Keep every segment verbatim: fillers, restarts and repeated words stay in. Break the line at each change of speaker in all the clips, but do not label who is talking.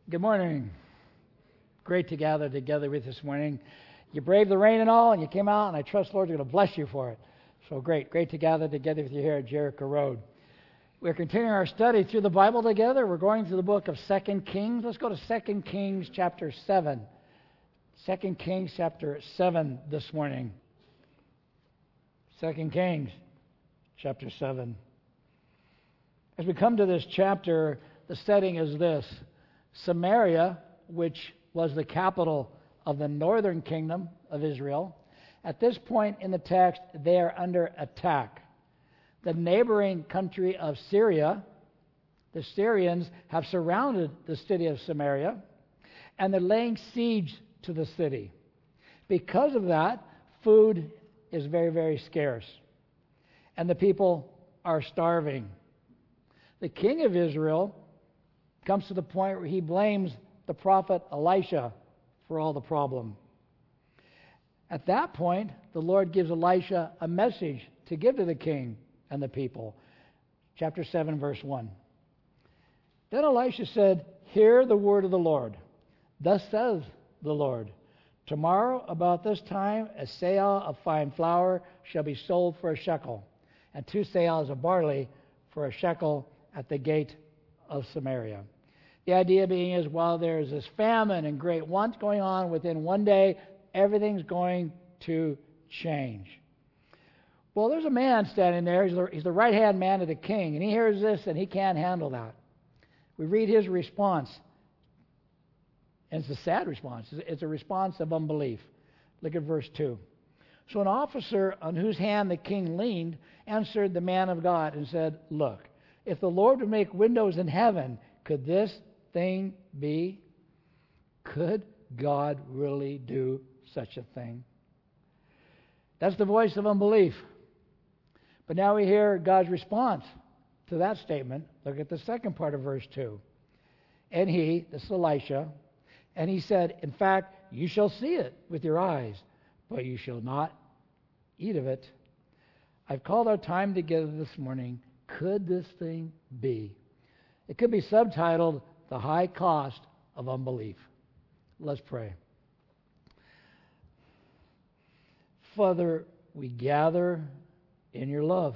Good morning. Great to gather together with you this morning. You braved the rain and all, and you came out, and I trust the Lord's going to bless you for it. So great. Great to gather together with you here at Jericho Road. We're continuing our study through the Bible together. We're going through the book of Second Kings. Let's go to Second Kings chapter seven. Second Kings chapter seven this morning. Second Kings chapter seven. As we come to this chapter, the setting is this. Samaria, which was the capital of the northern kingdom of Israel, at this point in the text, they are under attack. The neighboring country of Syria, the Syrians, have surrounded the city of Samaria, and they're laying siege to the city. Because of that, food is very, very scarce, and the people are starving. The king of Israel comes to the point where he blames the prophet Elisha for all the problem. At that point, the Lord gives Elisha a message to give to the king and the people. Chapter seven, verse one. Then Elisha said, "Hear the word of the Lord. Thus says the Lord, tomorrow about this time a seah of fine flour shall be sold for a shekel, and two seahs of barley for a shekel at the gate of Samaria." The idea being is while there's this famine and great want going on, within one day, everything's going to change. Well, there's a man standing there. He's the, he's the right-hand man of the king, and he hears this, and he can't handle that. We read his response, and it's a sad response. It's a response of unbelief. Look at verse two. So an officer on whose hand the king leaned answered the man of God and said, "Look, if the Lord would make windows in heaven, could this thing be? Could God really do such a thing?" That's the voice of unbelief. But now we hear God's response to that statement. Look at the second part of verse two. And he, this is Elisha, and he said, "In fact, you shall see it with your eyes, but you shall not eat of it." I've called our time together this morning, "Could this thing be?" It could be subtitled, "The High Cost of Unbelief." Let's pray. Father, we gather in your love.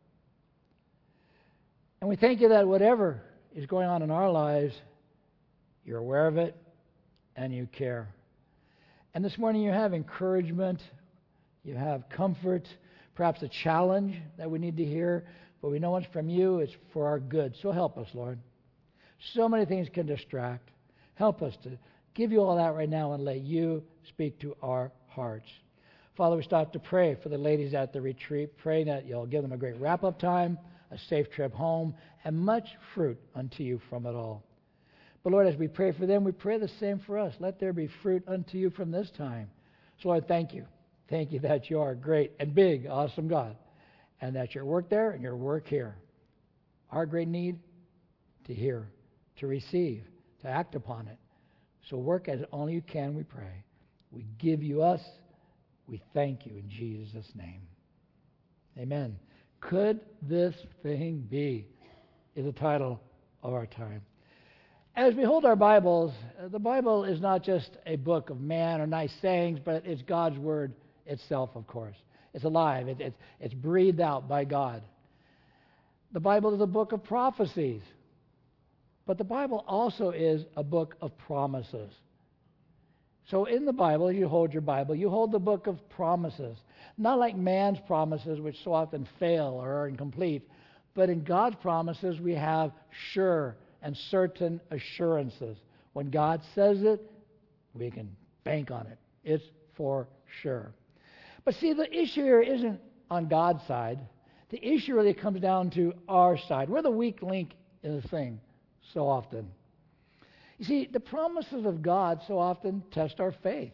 And we thank you that whatever is going on in our lives, you're aware of it and you care. And this morning you have encouragement, you have comfort, perhaps a challenge that we need to hear, but we know it's from you, it's for our good. So help us, Lord. So many things can distract. Help us to give you all that right now and let you speak to our hearts. Father, we start to pray for the ladies at the retreat, praying that you'll give them a great wrap-up time, a safe trip home, and much fruit unto you from it all. But Lord, as we pray for them, we pray the same for us. Let there be fruit unto you from this time. So Lord, thank you. Thank you that you are a great and big, awesome God, and that your work there and your work here. Our great need to hear, to receive, to act upon it. So work as only you can, we pray. We give you us. We thank you in Jesus' name. Amen. Could this thing be? Is the title of our time. As we hold our Bibles, the Bible is not just a book of man or nice sayings, but it's God's Word itself, of course. It's alive. It, it, it's breathed out by God. The Bible is a book of prophecies. But the Bible also is a book of promises. So in the Bible, you hold your Bible, you hold the book of promises. Not like man's promises, which so often fail or are incomplete, but in God's promises, we have sure and certain assurances. When God says it, we can bank on it. It's for sure. But see, the issue here isn't on God's side. The issue really comes down to our side. We're the weak link in the thing so often. You see, the promises of God so often test our faith.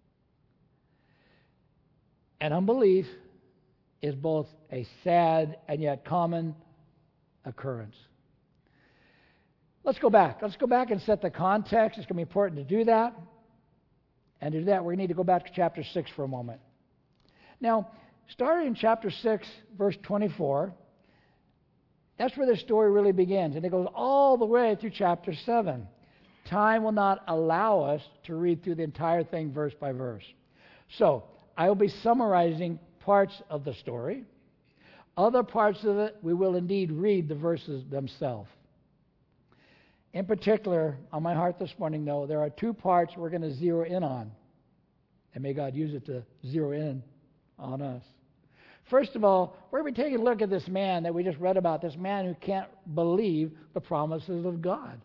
And unbelief is both a sad and yet common occurrence. Let's go back. Let's go back and set the context. It's going to be important to do that. And to do that, we need to go back to chapter six for a moment. Now, starting in chapter six, verse twenty-four, that's where the story really begins. And it goes all the way through chapter seven. Time will not allow us to read through the entire thing verse by verse. So, I will be summarizing parts of the story. Other parts of it, we will indeed read the verses themselves. In particular, on my heart this morning, though, there are two parts we're going to zero in on. And may God use it to zero in on us. First of all, we're going to be taking a look at this man that we just read about, this man who can't believe the promises of God.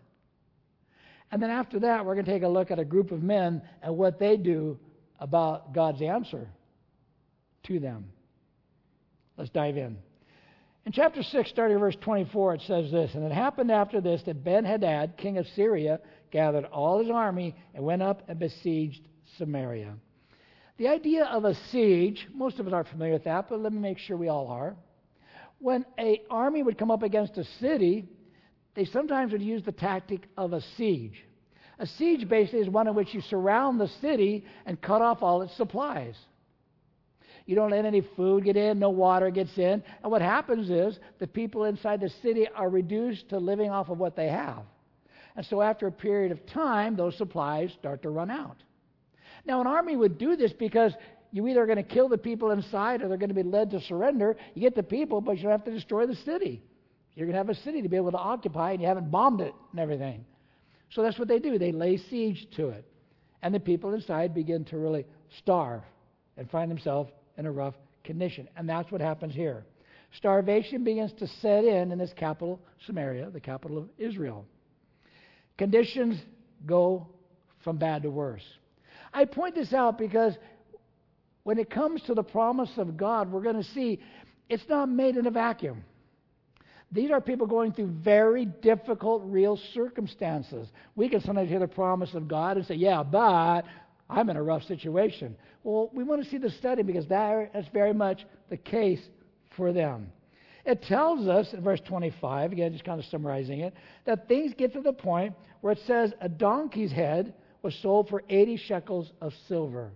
And then after that, we're going to take a look at a group of men and what they do about God's answer to them. Let's dive in. In chapter six, starting verse twenty-four, it says this, "And it happened after this that Ben-Hadad, king of Syria, gathered all his army and went up and besieged Samaria." The idea of a siege, most of us are familiar with that, but let me make sure we all are. When an army would come up against a city, they sometimes would use the tactic of a siege. A siege basically is one in which you surround the city and cut off all its supplies. You don't let any food get in, no water gets in, and what happens is the people inside the city are reduced to living off of what they have. And so after a period of time, those supplies start to run out. Now, an army would do this because you either are going to kill the people inside or they're going to be led to surrender. You get the people, but you don't have to destroy the city. You're going to have a city to be able to occupy, and you haven't bombed it and everything. So that's what they do. They lay siege to it. And the people inside begin to really starve and find themselves in a rough condition. And that's what happens here. Starvation begins to set in in this capital, Samaria, the capital of Israel. Conditions go from bad to worse. I point this out because when it comes to the promise of God, we're going to see it's not made in a vacuum. These are people going through very difficult, real circumstances. We can sometimes hear the promise of God and say, yeah, but I'm in a rough situation. Well, we want to see the study because that is very much the case for them. It tells us in verse twenty-five, again, just kind of summarizing it, that things get to the point where it says a donkey's head was sold for eighty shekels of silver.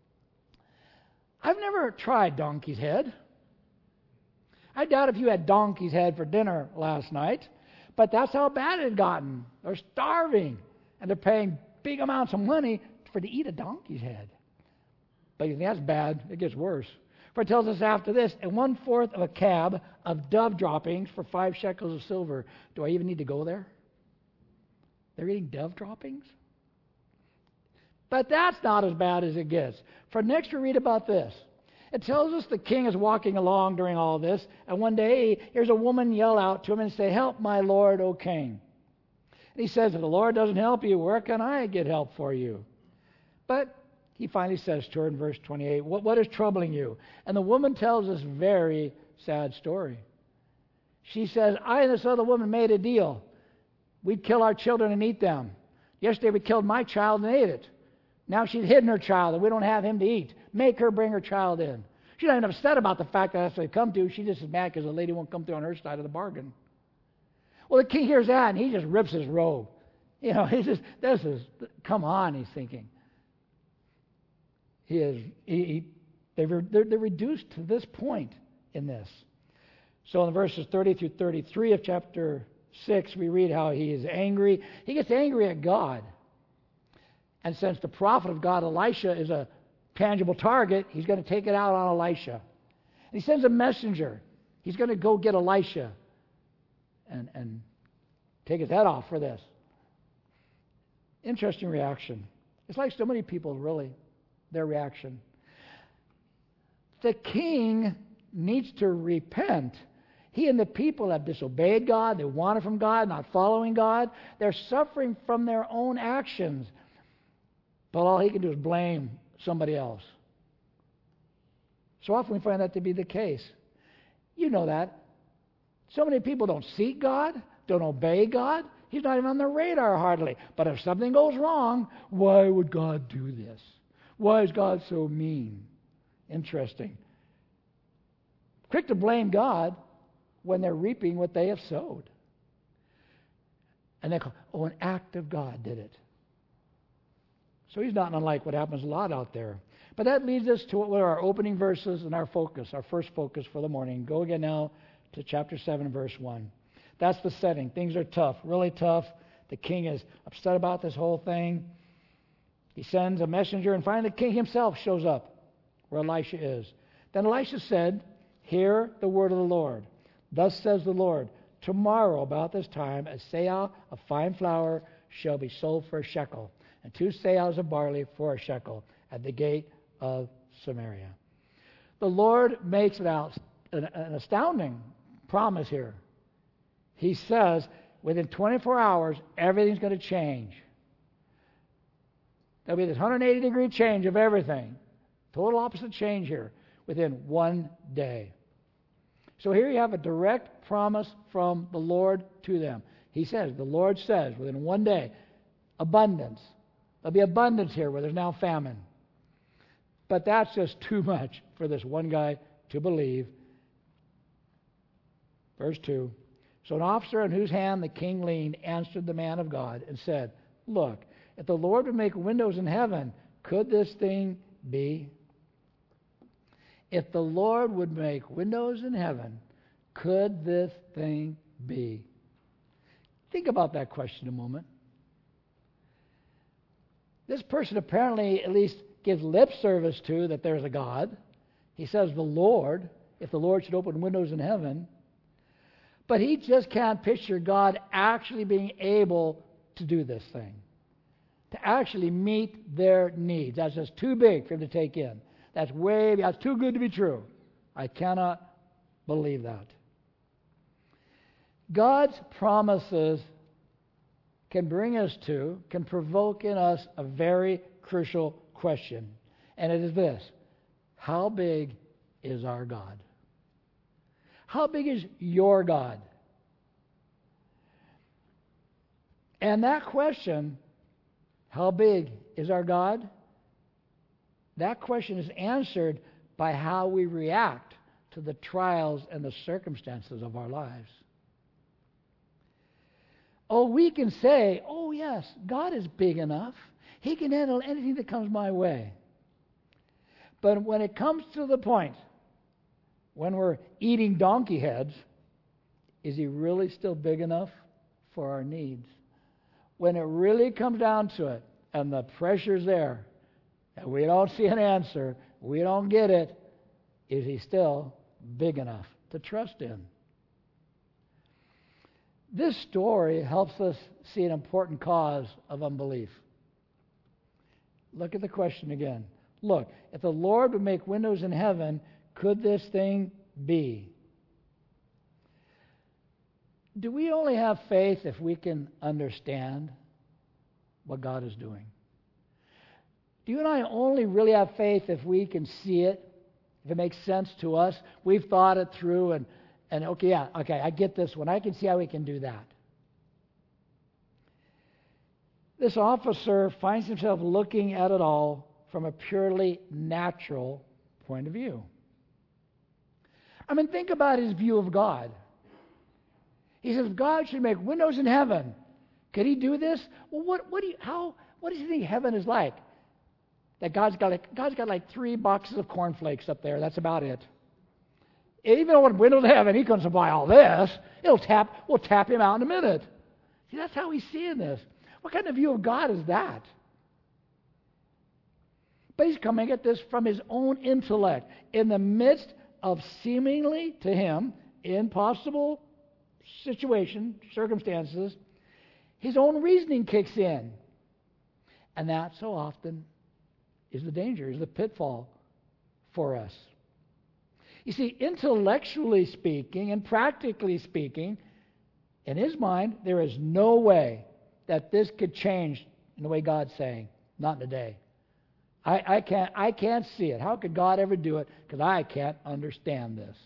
I've never tried donkey's head. I doubt if you had donkey's head for dinner last night, but that's how bad it had gotten. They're starving, and they're paying big amounts of money for to eat a donkey's head. But you think that's bad, it gets worse. For it tells us after this, and one fourth of a cab of dove droppings for five shekels of silver. Do I even need to go there? They're eating dove droppings? But that's not as bad as it gets. For next we read about this. It tells us the king is walking along during all this, and one day he hears a woman yell out to him and say, "Help my lord, O king." And he says, "If the Lord doesn't help you, where can I get help for you?" But he finally says to her in verse twenty-eight, what, what is troubling you? And the woman tells this very sad story. She says, "I and this other woman made a deal. We'd kill our children and eat them. Yesterday we killed my child and ate it. Now she's hidden her child and we don't have him to eat. Make her bring her child in." She's not even upset about the fact that that's what they come to. She's just as mad because the lady won't come through on her side of the bargain. Well, the king hears that and he just rips his robe. You know, he says, this is, come on, he's thinking. He is, he, he, they're, they're, they're reduced to this point in this. So in verses thirty through thirty-three of chapter six, we read how he is angry. He gets angry at God. And since the prophet of God, Elisha, is a tangible target, he's going to take it out on Elisha. And he sends a messenger. He's going to go get Elisha and, and take his head off for this. Interesting reaction. It's like so many people, really, their reaction. The king needs to repent. He and the people have disobeyed God. They wanted from God, not following God. They're suffering from their own actions. But all he can do is blame somebody else. So often we find that to be the case. You know that. So many people don't seek God, don't obey God. He's not even on their radar hardly. But if something goes wrong, why would God do this? Why is God so mean? Interesting. Quick to blame God when they're reaping what they have sowed. And they call, oh, an act of God did it. So he's not unlike what happens a lot out there. But that leads us to what are our opening verses and our focus, our first focus for the morning. Go again now to chapter seven, verse one. That's the setting. Things are tough, really tough. The king is upset about this whole thing. He sends a messenger, and finally the king himself shows up where Elisha is. Then Elisha said, "Hear the word of the Lord. Thus says the Lord, tomorrow about this time a seah of fine flour shall be sold for a shekel, and two seahs of barley for a shekel at the gate of Samaria." The Lord makes an, out, an, an astounding promise here. He says, within twenty-four hours, everything's going to change. There'll be this one hundred eighty degree change of everything. Total opposite change here within one day. So here you have a direct promise from the Lord to them. He says, the Lord says, within one day, abundance. There'll be abundance here where there's now famine. But that's just too much for this one guy to believe. Verse two. So an officer in whose hand the king leaned answered the man of God and said, "Look, if the Lord would make windows in heaven, could this thing be?" If the Lord would make windows in heaven, could this thing be? Think about that question a moment. This person apparently at least gives lip service to that there's a God. He says the Lord, if the Lord should open windows in heaven. But he just can't picture God actually being able to do this thing, to actually meet their needs. That's just too big for him to take in. That's way, that's too good to be true. I cannot believe that. God's promises can bring us to, can provoke in us a very crucial question. And it is this: how big is our God? How big is your God? And that question, how big is our God? That question is answered by how we react to the trials and the circumstances of our lives. Oh, we can say, oh yes, God is big enough. He can handle anything that comes my way. But when it comes to the point when we're eating donkey heads, is he really still big enough for our needs? When it really comes down to it, and the pressure's there, and we don't see an answer, we don't get it, is he still big enough to trust in? This story helps us see an important cause of unbelief. Look at the question again. Look, if the Lord would make windows in heaven, could this thing be? Do we only have faith if we can understand what God is doing? Do you and I only really have faith if we can see it, if it makes sense to us? We've thought it through and, and okay, yeah, okay, I get this one. I can see how we can do that. This officer finds himself looking at it all from a purely natural point of view. I mean, think about his view of God. He says, God should make windows in heaven. Could he do this? Well, what, what do you, how, what does he think heaven is like? That God's got like, God's got like three boxes of cornflakes up there. That's about it. Even though when windows in heaven, he comes to buy all this. It'll tap, we'll tap him out in a minute. See, that's how he's seeing this. What kind of view of God is that? But he's coming at this from his own intellect in the midst of seemingly, to him, impossible situation, circumstances. His own reasoning kicks in. And that so often is the danger, is the pitfall for us. You see, intellectually speaking and practically speaking, in his mind, there is no way that this could change in the way God's saying, not in a day. I, I can't I can't see it. How could God ever do it? Because I can't understand this.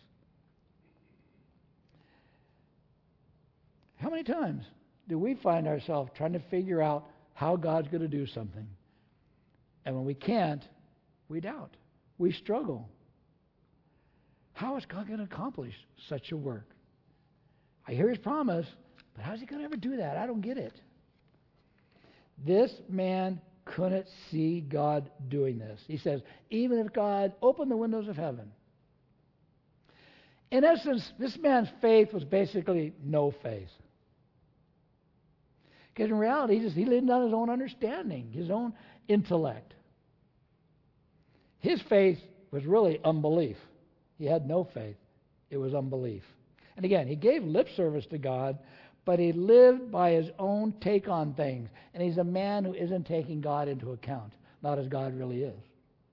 How many times do we find ourselves trying to figure out how God's going to do something? And when we can't, we doubt. We struggle. How is God going to accomplish such a work? I hear his promise, but how's he going to ever do that? I don't get it. This man couldn't see God doing this. He says, even if God opened the windows of heaven. In essence, this man's faith was basically no faith. Because in reality, he just he leaned on his own understanding, his own intellect. His faith was really unbelief. He had no faith. It was unbelief. And again, he gave lip service to God, but he lived by his own take on things. And he's a man who isn't taking God into account, not as God really is.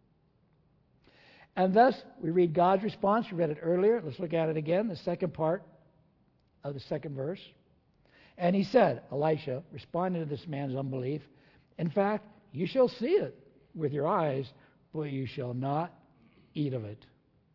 And thus, we read God's response. We read it earlier. Let's look at it again, the second part of the second verse. And he said, Elisha, responding to this man's unbelief, in fact, you shall see it with your eyes, but you shall not eat of it.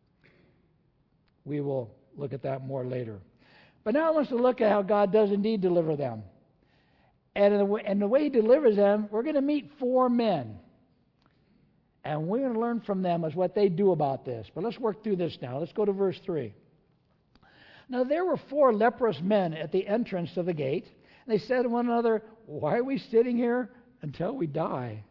We will look at that more later. But now I want us to look at how God does indeed deliver them. And in the way, and the way he delivers them, we're going to meet four men. And we're going to learn from them as what they do about this. But let's work through this now. Let's go to verse three. Now there were four leprous men at the entrance of the gate. And they said to one another, why are we sitting here until we die?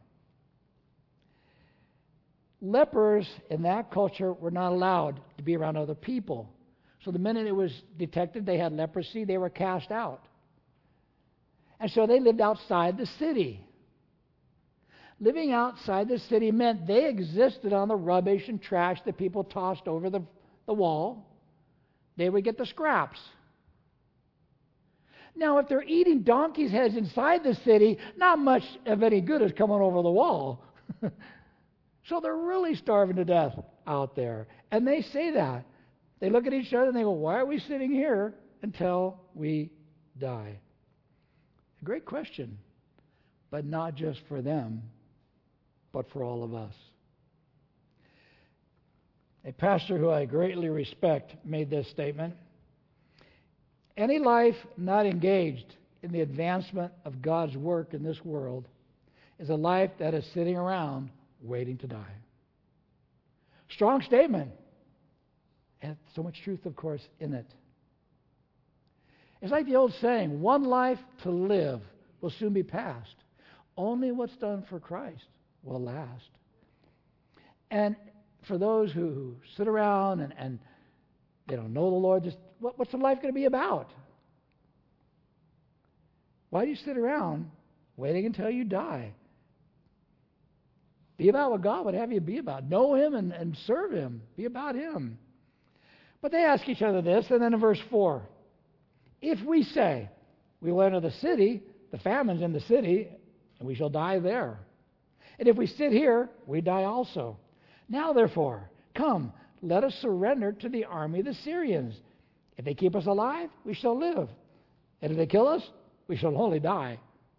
Lepers in that culture were not allowed to be around other people. So the minute it was detected they had leprosy, they were cast out. And so they lived outside the city. Living outside the city meant they existed on the rubbish and trash that people tossed over the, the wall. They would get the scraps. Now, if they're eating donkey's heads inside the city, not much of any good is coming over the wall. So they're really starving to death out there. And they say that. They look at each other and they go, why are we sitting here until we die? A great question. But not just for them, but for all of us. A pastor who I greatly respect made this statement. Any life not engaged in the advancement of God's work in this world is a life that is sitting around waiting to die. Strong statement. And so much truth, of course, in it. It's like the old saying, one life to live will soon be past. Only what's done for Christ will last. And for those who, who sit around and, and they don't know the Lord, just what, what's the life going to be about? Why do you sit around waiting until you die? Be about what God would have you be about. Know Him and, and serve Him. Be about Him. But they ask each other this, and then in verse four, if we say, we will enter the city, the famine's in the city, and we shall die there. And if we sit here, we die also. Now, therefore, come, let us surrender to the army of the Syrians. If they keep us alive, we shall live. And if they kill us, we shall only die.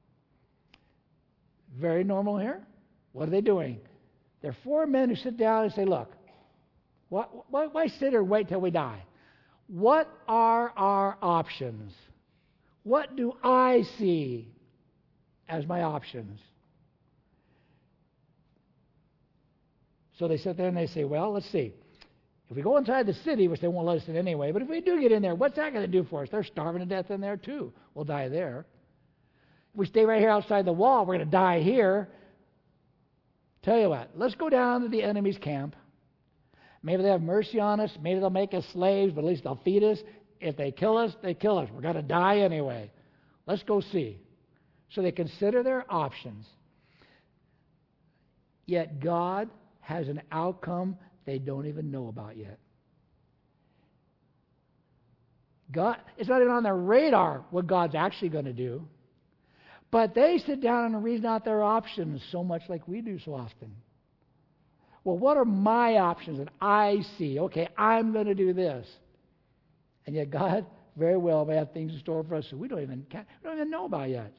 Very normal here. What are they doing? There are four men who sit down and say, look, why, why, why sit here and wait till we die? What are our options? What do I see as my options? So they sit there and they say, well, let's see. If we go inside the city, which they won't let us in anyway, but if we do get in there, what's that going to do for us? They're starving to death in there too. We'll die there. If we stay right here outside the wall, we're going to die here. Tell you what, let's go down to the enemy's camp. Maybe they have mercy on us. Maybe they'll make us slaves, but at least they'll feed us. If they kill us, they kill us. We're going to die anyway. Let's go see. So they consider their options. Yet God has an outcome they don't even know about yet. God, it's not even on their radar what God's actually going to do. But they sit down and reason out their options so much like we do so often. Well, what are my options that I see? Okay, I'm going to do this. And yet God very well may have things in store for us that we don't even, we don't even know about yet.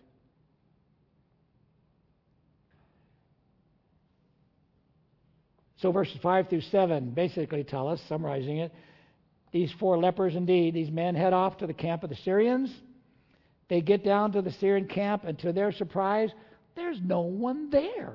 So verses five through seven basically tell us, summarizing it, these four lepers indeed, these men head off to the camp of the Syrians. They get down to the Syrian camp, and to their surprise, there's no one there.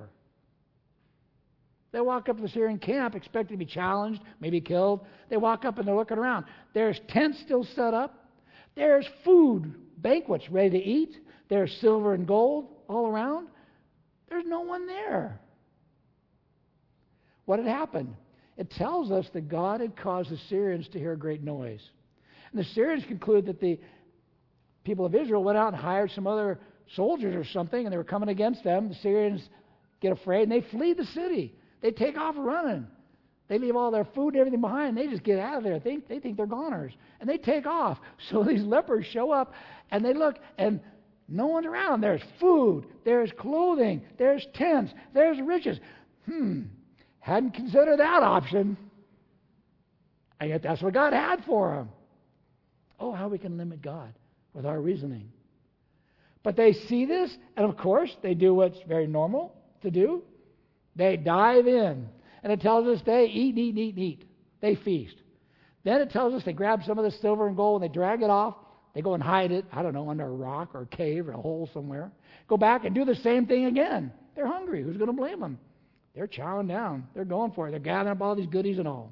They walk up to the Syrian camp expecting to be challenged, maybe killed. They walk up and they're looking around. There's tents still set up. There's food, banquets ready to eat. There's silver and gold all around. There's no one there. What had happened? It tells us that God had caused the Syrians to hear a great noise. And the Syrians conclude that the people of Israel went out and hired some other soldiers or something, and they were coming against them. The Syrians get afraid, and they flee the city. They take off running. They leave all their food and everything behind. They just get out of there. They, they think they're goners. And they take off. So these lepers show up, and they look, and no one's around. There's food. There's clothing. There's tents. There's riches. Hmm. Hadn't considered that option. And yet that's what God had for them. Oh, how we can limit God with our reasoning. But they see this, and of course, they do what's very normal to do. They dive in. And it tells us they eat, eat, eat, eat. They feast. Then it tells us they grab some of the silver and gold and they drag it off. They go and hide it, I don't know, under a rock or a cave or a hole somewhere. Go back and do the same thing again. They're hungry. Who's going to blame them? They're chowing down. They're going for it. They're gathering up all these goodies and all.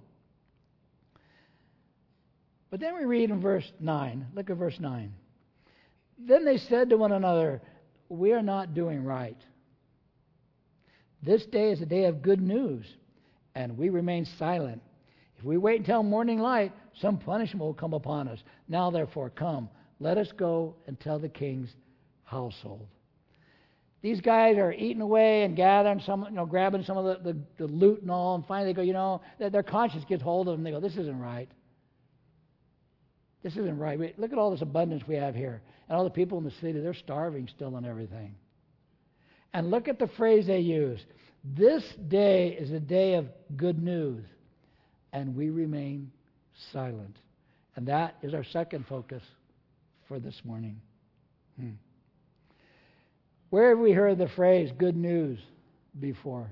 But then we read in verse nine. Look at verse nine. Then they said to one another, we are not doing right. This day is a day of good news, and we remain silent. If we wait until morning light, some punishment will come upon us. Now, therefore, come, let us go and tell the king's household. These guys are eating away and gathering some, you know, grabbing some of the, the, the loot and all, and finally they go, you know, their, their conscience gets hold of them. They go, this isn't right. This isn't right. We, look at all this abundance we have here. And all the people in the city, they're starving still and everything. And look at the phrase they use. This day is a day of good news, and we remain silent. And that is our second focus for this morning. Hmm. Where have we heard the phrase good news before?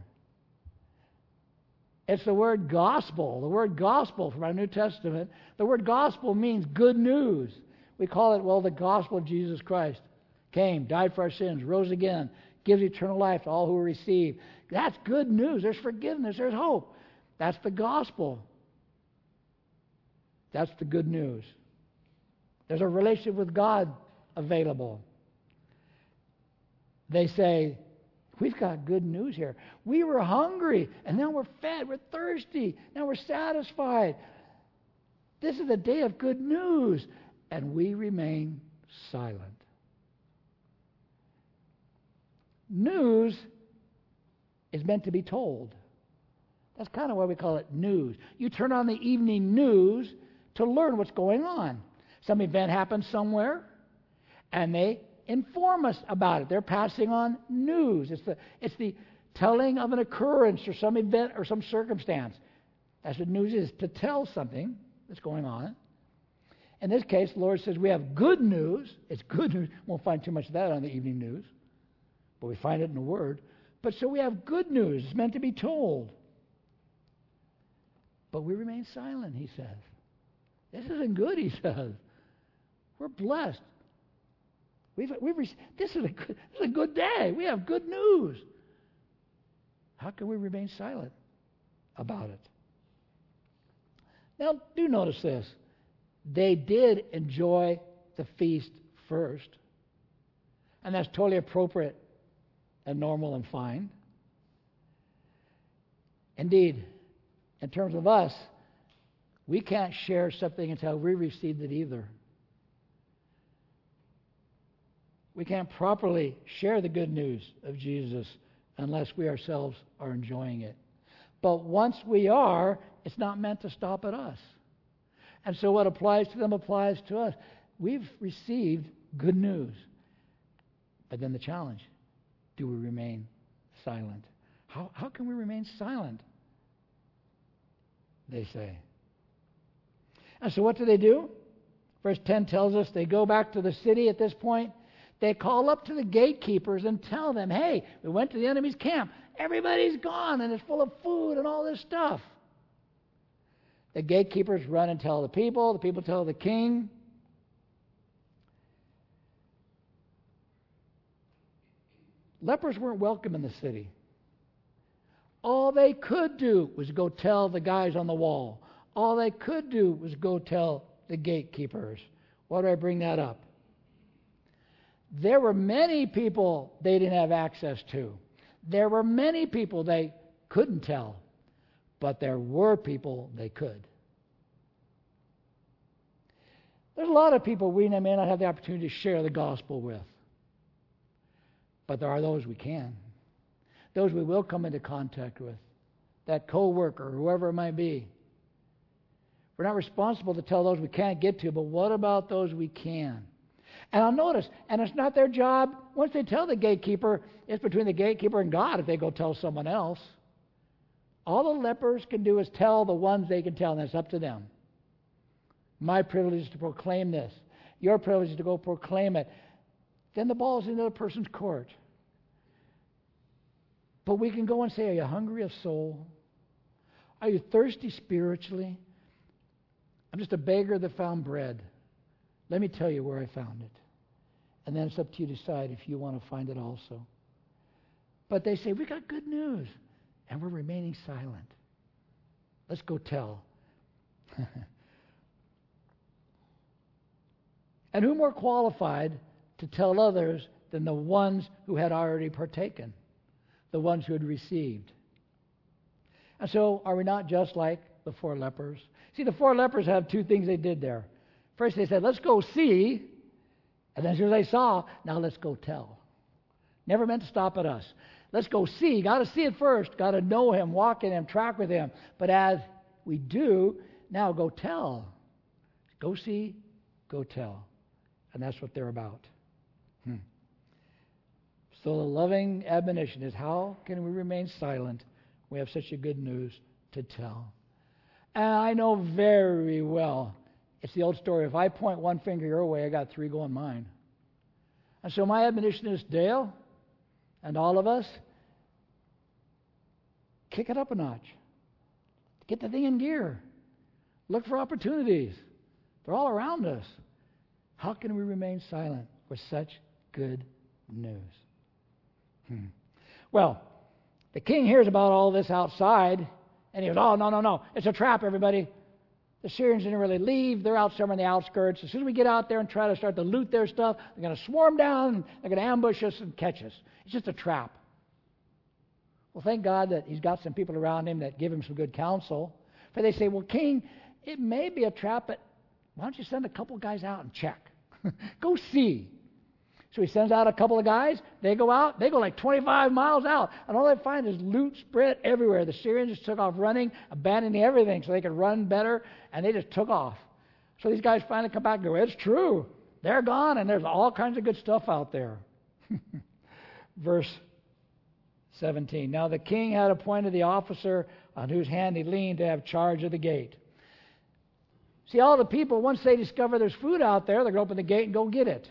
It's the word gospel. The word gospel from our New Testament. The word gospel means good news. We call it, well, the gospel of Jesus Christ. Came, died for our sins, rose again, gives eternal life to all who receive. That's good news. There's forgiveness. There's hope. That's the gospel. That's the good news. There's a relationship with God available. They say, we've got good news here. We were hungry, and now we're fed. We're thirsty. Now we're satisfied. This is a day of good news, and we remain silent. News is meant to be told. That's kind of why we call it news. You turn on the evening news to learn what's going on. Some event happens somewhere, and they inform us about it. They're passing on news. It's the, it's the telling of an occurrence or some event or some circumstance. That's what news is, to tell something that's going on. In this case, the Lord says we have good news. It's good news. Won't find too much of that on the evening news, but we find it in the Word. But so we have good news. It's meant to be told. But we remain silent, he says. This isn't good, he says. We're blessed. We've, we've received, this, is a good, this is a good day. We have good news. How can we remain silent about it? Now, do notice this. They did enjoy the feast first. And that's totally appropriate and normal and fine. Indeed, in terms of us, we can't share something until we received it either. We can't properly share the good news of Jesus unless we ourselves are enjoying it. But once we are, it's not meant to stop at us. And so what applies to them applies to us. We've received good news. But then the challenge, do we remain silent? How, how can we remain silent? They say. And so what do they do? Verse ten tells us they go back to the city at this point. They call up to the gatekeepers and tell them, hey, we went to the enemy's camp. Everybody's gone, and it's full of food and all this stuff. The gatekeepers run and tell the people. The people tell the king. Lepers weren't welcome in the city. All they could do was go tell the guys on the wall. All they could do was go tell the gatekeepers. Why do I bring that up? There were many people they didn't have access to. There were many people they couldn't tell. But there were people they could. There's a lot of people we may not have the opportunity to share the gospel with. But there are those we can. Those we will come into contact with. That co-worker, whoever it might be. We're not responsible to tell those we can't get to, but what about those we can? And I'll notice, and it's not their job, once they tell the gatekeeper, it's between the gatekeeper and God if they go tell someone else. All the lepers can do is tell the ones they can tell, and it's up to them. My privilege is to proclaim this. Your privilege is to go proclaim it. Then the ball is in the other person's court. But we can go and say, are you hungry of soul? Are you thirsty spiritually? I'm just a beggar that found bread. Let me tell you where I found it. And then it's up to you to decide if you want to find it also. But they say, we got good news. And we're remaining silent. Let's go tell. And who more qualified to tell others than the ones who had already partaken? The ones who had received. And so, are we not just like the four lepers? See, the four lepers have two things they did there. First they said, let's go see. And then as soon as they saw, now let's go tell. Never meant to stop at us. Let's go see. Got to see it first. Got to know Him, walk in Him, track with Him. But as we do, now go tell. Go see, go tell. And that's what they're about. Hmm. So the loving admonition is, how can we remain silent? We have such a good news to tell. And I know very well, it's the old story, if I point one finger your way, I got three going mine. And so my admonition is, Dale and all of us, kick it up a notch. Get the thing in gear. Look for opportunities. They're all around us. How can we remain silent with such good news? Hmm. Well, the king hears about all this outside, and he goes, oh, no, no, no. It's a trap, everybody. The Syrians didn't really leave. They're out somewhere in the outskirts. As soon as we get out there and try to start to loot their stuff, they're going to swarm down, and they're going to ambush us and catch us. It's just a trap. Well, thank God that he's got some people around him that give him some good counsel. For they say, well, king, it may be a trap, but why don't you send a couple guys out and check? Go see. So he sends out a couple of guys. They go out. They go like twenty-five miles out. And all they find is loot spread everywhere. The Syrians just took off running, abandoning everything so they could run better. And they just took off. So these guys finally come back and go, it's true. They're gone. And there's all kinds of good stuff out there. Verse seventeen. Now the king had appointed the officer on whose hand he leaned to have charge of the gate. See, all the people, once they discover there's food out there, they're going to open the gate and go get it.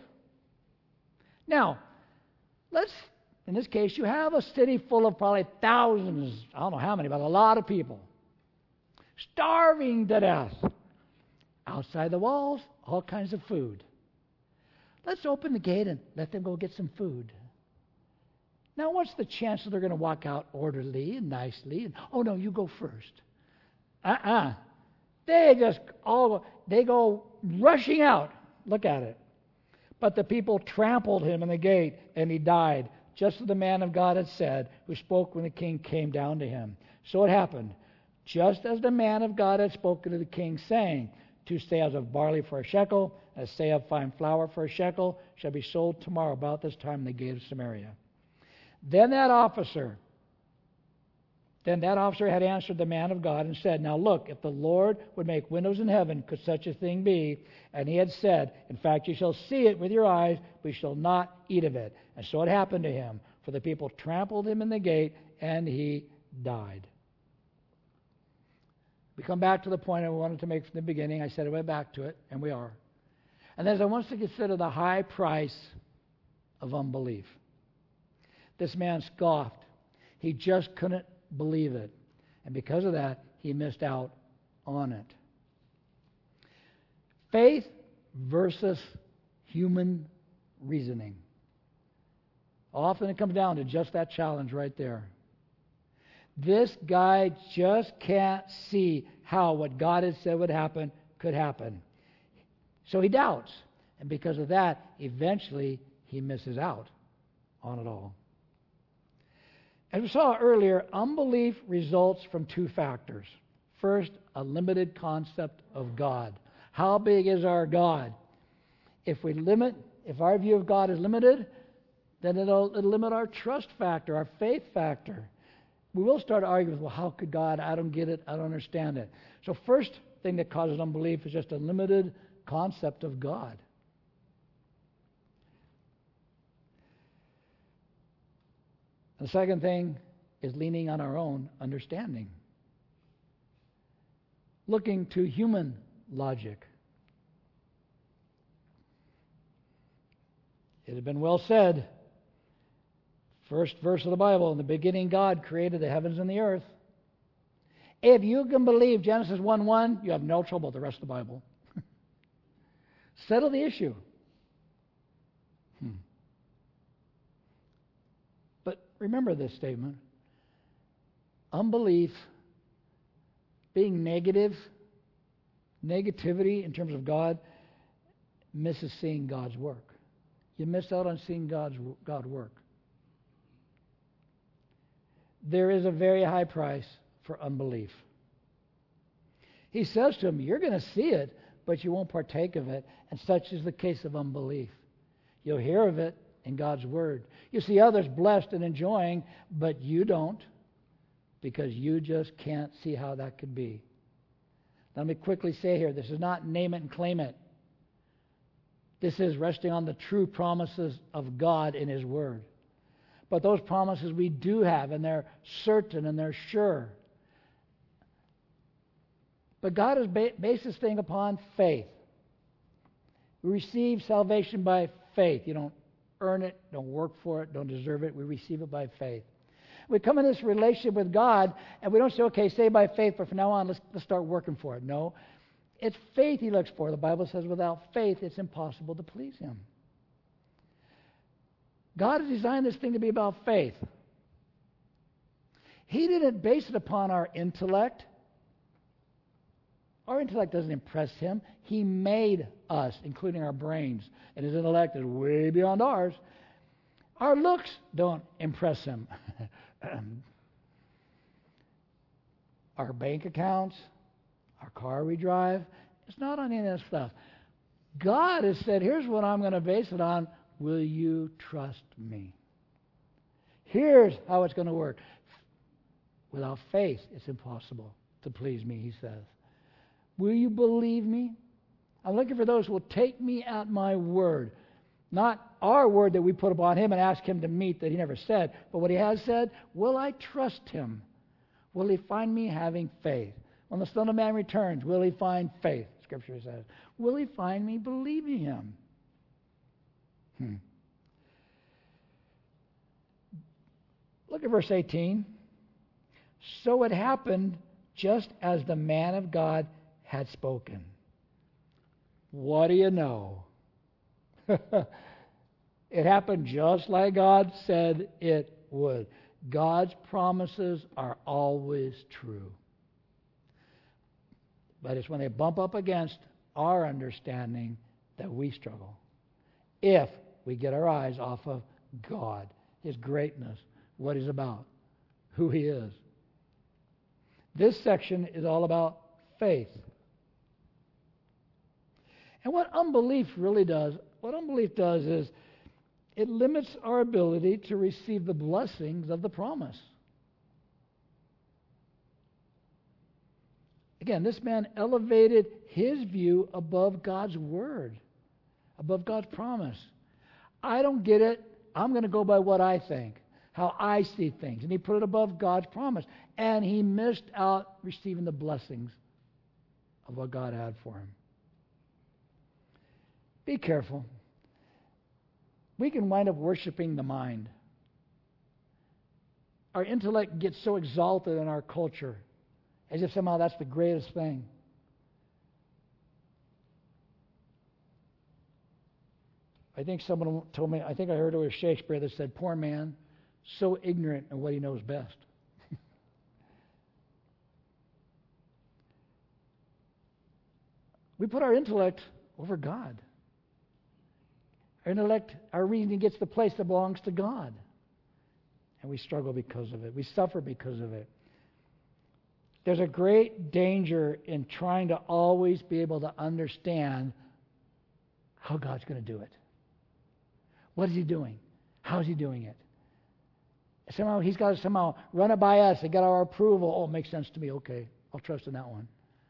Now, let's, in this case, you have a city full of probably thousands, I don't know how many, but a lot of people, starving to death. Outside the walls, all kinds of food. Let's open the gate and let them go get some food. Now, what's the chance that they're going to walk out orderly and nicely? And, oh, no, you go first. Uh-uh. They just all, they go rushing out. Look at it. But the people trampled him in the gate, and he died, just as the man of God had said, who spoke when the king came down to him. So it happened, just as the man of God had spoken to the king, saying, two seahs of barley for a shekel, and a seah of fine flour for a shekel, shall be sold tomorrow about this time in the gate of Samaria. Then that officer, then that officer had answered the man of God and said, now look, if the Lord would make windows in heaven, could such a thing be? And he had said, in fact, you shall see it with your eyes, but you shall not eat of it. And so it happened to him, for the people trampled him in the gate, and he died. We come back to the point I wanted to make from the beginning. I said I went back to it, and we are. And then I want us to consider the high price of unbelief. This man scoffed. He just couldn't believe it. And because of that, he missed out on it. Faith versus human reasoning. Often it comes down to just that challenge right there. This guy just can't see how what God had said would happen could happen. So he doubts. And because of that, eventually he misses out on it all. As we saw earlier, unbelief results from two factors. First, a limited concept of God. How big is our God? If we limit, if our view of God is limited, then it'll, it'll limit our trust factor, our faith factor. We will start arguing, well, how could God? I don't get it. I don't understand it. So first thing that causes unbelief is just a limited concept of God. The second thing is leaning on our own understanding, looking to human logic. It had been well said, first verse of the Bible, in the beginning God created the heavens and the earth. If you can believe Genesis one one, you have no trouble with the rest of the Bible. Settle the issue. Hmm. But remember this statement. Unbelief, being negative, negativity in terms of God, misses seeing God's work. You miss out on seeing God's God work. There is a very high price for unbelief. He says to him, you're going to see it, but you won't partake of it. And such is the case of unbelief. You'll hear of it in God's Word. You see others blessed and enjoying, but you don't, because you just can't see how that could be. Let me quickly say here, this is not name it and claim it. This is resting on the true promises of God in His Word. But those promises we do have, and they're certain and they're sure. But God has ba- based this thing upon faith. We receive salvation by faith. You don't earn it, don't work for it, don't deserve it. We receive it by faith. We come in this relationship with God, and we don't say, okay, saved by faith, but from now on, let's, let's start working for it. No. It's faith He looks for. The Bible says without faith, it's impossible to please Him. God has designed this thing to be about faith. He didn't base it upon our intellect. Our intellect doesn't impress Him. He made us, including our brains, and His intellect is way beyond ours. Our looks don't impress Him. Our bank accounts, our car we drive, it's not on any of that stuff. God has said, here's what I'm going to base it on. Will you trust me? Here's how it's going to work. Without faith, it's impossible to please me, He says. Will you believe me? I'm looking for those who will take me at my word. Not our word that we put upon Him and ask Him to meet that He never said, but what He has said. Will I trust Him? Will He find me having faith? When the Son of Man returns, will He find faith? Scripture says. Will He find me believing Him? Hmm. Look at verse eighteen. So it happened just as the man of God had spoken. What do you know? It happened just like God said it would. God's promises are always true. But it's when they bump up against our understanding that we struggle. If we get our eyes off of God, His greatness, what He's about, who He is. This section is all about faith. And what unbelief really does, what unbelief does is it limits our ability to receive the blessings of the promise. Again, this man elevated his view above God's word, above God's promise. I don't get it. I'm going to go by what I think, how I see things. And he put it above God's promise. And he missed out receiving the blessings of what God had for him. Be careful. We can wind up worshiping the mind. Our intellect gets so exalted in our culture, as if somehow that's the greatest thing. I think someone told me, I think I heard it was Shakespeare that said, poor man, so ignorant of what he knows best. We put our intellect over God. Our intellect, our reasoning gets the place that belongs to God. And we struggle because of it. We suffer because of it. There's a great danger in trying to always be able to understand how God's going to do it. What is He doing? How's he doing it? Somehow he's got to somehow run it by us and get our approval. Oh, it makes sense to me. Okay, I'll trust in that one.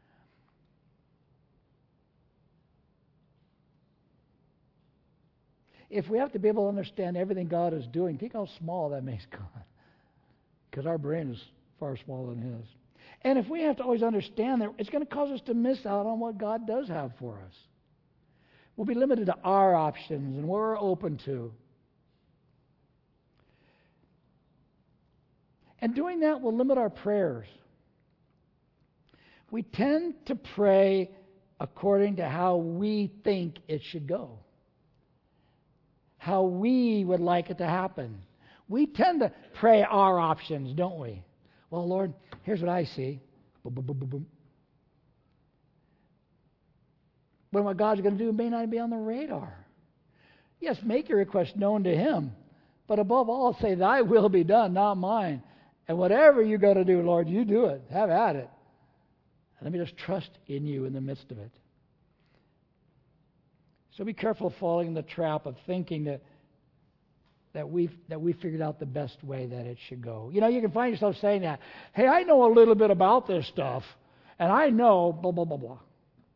If we have to be able to understand everything God is doing, think how small that makes God. Because our brain is far smaller than His. And if we have to always understand that, it's going to cause us to miss out on what God does have for us. We'll be limited to our options and what we're open to. And doing that will limit our prayers. We tend to pray according to how we think it should go, how we would like it to happen. We tend to pray our options, don't we? Well, Lord, here's what I see. Boom, boom, boom, boom, boom. When what God's going to do may not be on the radar. Yes, make your request known to Him. But above all, say, thy will be done, not mine. And whatever you're going to do, Lord, you do it. Have at it. And let me just trust in you in the midst of it. So be careful of falling in the trap of thinking that that we've that we figured out the best way that it should go. You know, you can find yourself saying that, hey, I know a little bit about this stuff, and I know blah, blah, blah, blah.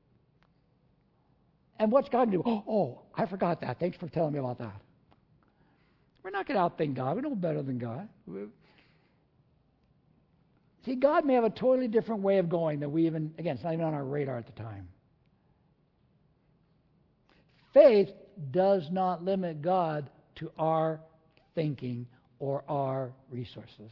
And what's God going to do? Oh, oh, I forgot that. Thanks for telling me about that. We're not going to outthink God. We know better than God. See, God may have a totally different way of going that we even, again, it's not even on our radar at the time. Faith does not limit God to our thinking or our resources.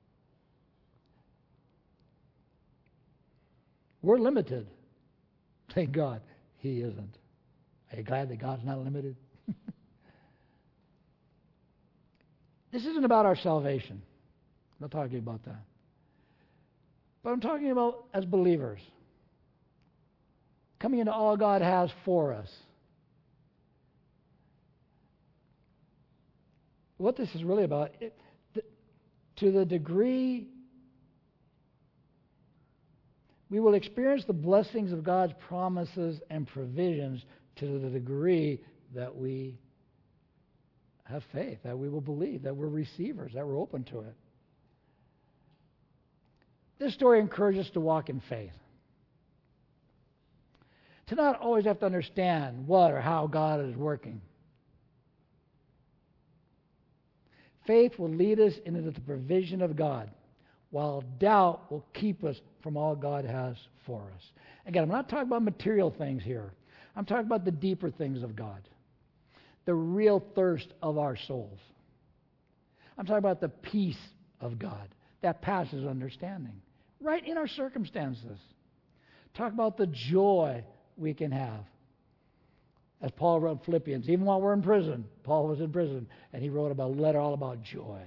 We're limited. Thank God He isn't. Are you glad that God's not limited? This isn't about our salvation. I'm not talking about that. But I'm talking about as believers, coming into all God has for us. What this is really about, it, th- to the degree we will experience the blessings of God's promises and provisions, to the degree that we have faith, that we will believe, that we're receivers, that we're open to it. This story encourages us to walk in faith. To not always have to understand what or how God is working. Faith will lead us into the provision of God, while doubt will keep us from all God has for us. Again, I'm not talking about material things here. I'm talking about the deeper things of God, the real thirst of our souls. I'm talking about the peace of God that passes understanding, right in our circumstances. Talk about the joy we can have. As Paul wrote Philippians, even while we're in prison, Paul was in prison, and he wrote about a letter all about joy.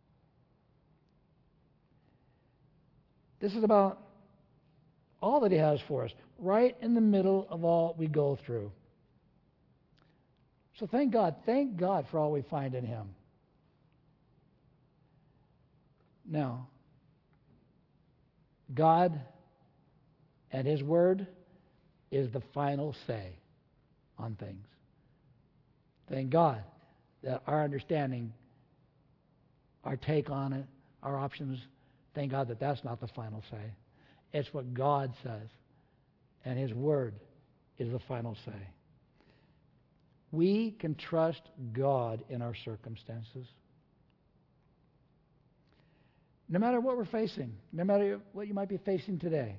This is about all that He has for us, right in the middle of all we go through. So thank God, thank God for all we find in Him. Now, God and His Word is the final say on things. Thank God that our understanding, our take on it, our options, thank God that that's not the final say. It's what God says, and His Word is the final say. We can trust God in our circumstances. No matter what we're facing, no matter what you might be facing today.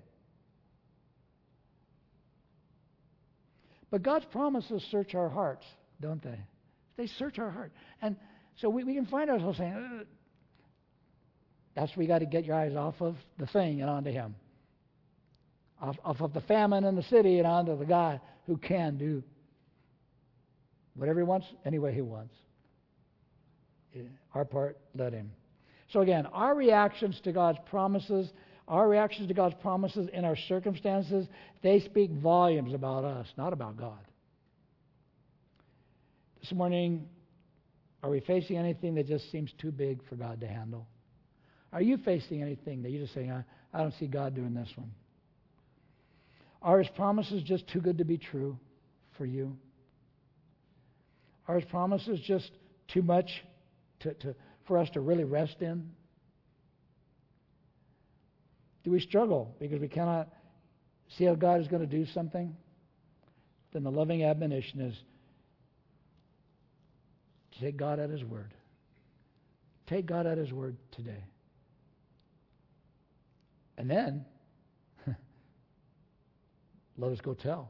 But God's promises search our hearts, don't they? They search our heart. And so we, we can find ourselves saying, uh, that's where you got to get your eyes off of the thing and onto Him. Off, off of the famine in the city and onto the God who can do whatever He wants, any way He wants. Our part, let Him. So again, our reactions to God's promises, our reactions to God's promises in our circumstances, they speak volumes about us, not about God. This morning, are we facing anything that just seems too big for God to handle? Are you facing anything that you're just saying, I, I don't see God doing this one? Are His promises just too good to be true for you? Are His promises just too much to, to, for us to really rest in? Do we struggle because we cannot see how God is going to do something? Then the loving admonition is to take God at His word. Take God at His word today. And then, let us go tell.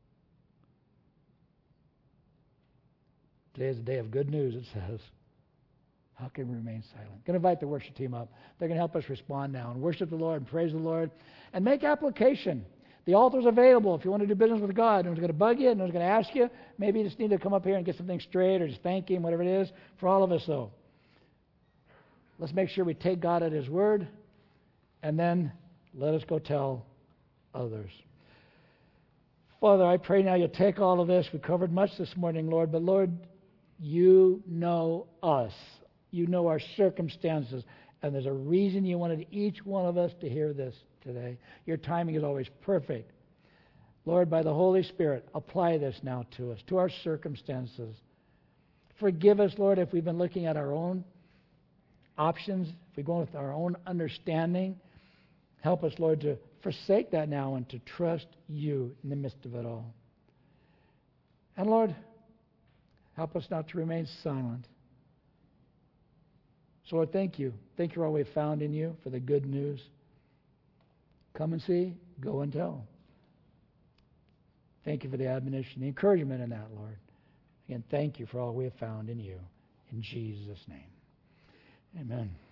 Today is a day of good news, it says. How can we remain silent? I'm going to invite the worship team up. They're going to help us respond now and worship the Lord and praise the Lord and make application. The altar's available if you want to do business with God. No one's going to bug you. No one's going to ask you. Maybe you just need to come up here and get something straight or just thank Him, whatever it is. For all of us, though, let's make sure we take God at His word and then let us go tell others. Father, I pray now you'll take all of this. We covered much this morning, Lord, but Lord, you know us. You know our circumstances, and there's a reason you wanted each one of us to hear this today. Your timing is always perfect. Lord, by the Holy Spirit, apply this now to us, to our circumstances. Forgive us, Lord, if we've been looking at our own options, if we're going with our own understanding. Help us, Lord, to forsake that now and to trust you in the midst of it all. And Lord, help us not to remain silent. So Lord, thank you. Thank you for all we've found in you, for the good news. Come and see, go and tell. Thank you for the admonition, the encouragement in that, Lord. Again, thank you for all we have found in you. In Jesus' name. Amen.